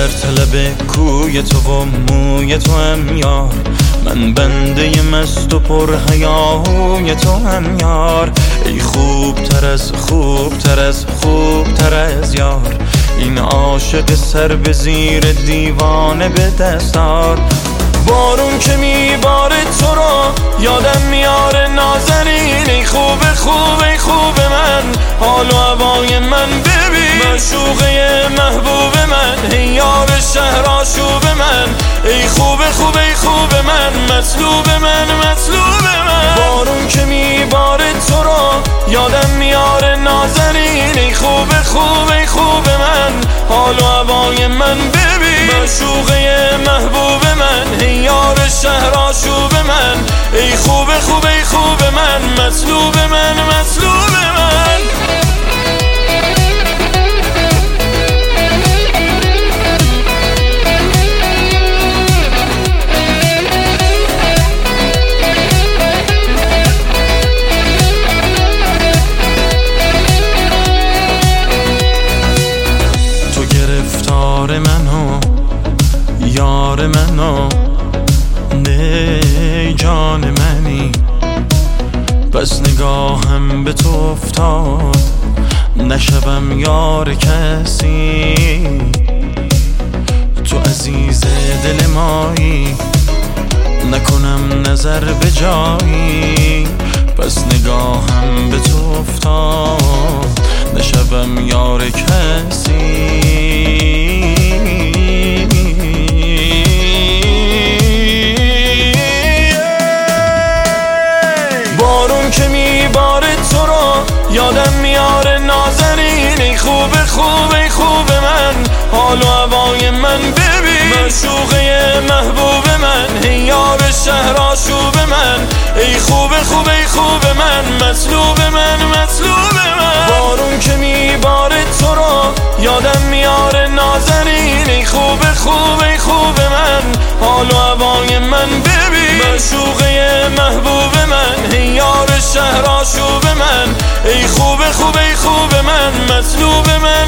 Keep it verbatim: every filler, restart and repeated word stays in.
طلب کوی تو و موی تو هم یار، من بنده مست و پر حیاهوی تو هم یار. ای خوب تر از خوب تر از خوب تر از یار، این عاشق سر به زیر دیوانه به دستار. بارون که میباره تو رو یادم میاره نازنین، ای خوب خوب ای خوب من، حال و هوای من ببین، معشوقه محبوب من، ای یار شهر آشوب من، ای خوب خوب ای خوب من، مطلوب من مطلوب من. بارون که میباره تو رو یادم میاره نازنین، ای خوب خوب ای خوب من، حال و هوای من ببین، معشوقه محبوب من، ای یار شهر آشوب من، ای خوب خوب ای خوب من، مطلوب من مطلوب من. تو گرفتار منو یار منو، نه جان منی، بس نگاهم به تو افتاد نشوم یار کسی. تو عزیز دل مایی، نکنم نظر به جایی، بس نگاهم به تو افتاد نشوم یار کسی. بارون که میباره تو رو یادم میاره نازنین، ای خوب خوب ای خوب من، حال و هوای من ببین، معشوقه محبوب من، ای یار شهر آشوب من، ای خوب خوب ای خوب من، مطلوب من مطلوب من. بارون که میباره تو رو یادم میاره نازنین، ای خوب خوب ای خوب من، حال و هوای من ببین، معشوقه محبوب من، ای یار شهر آشوب من، ای خوب خوب ای خوب من، مطلوب من.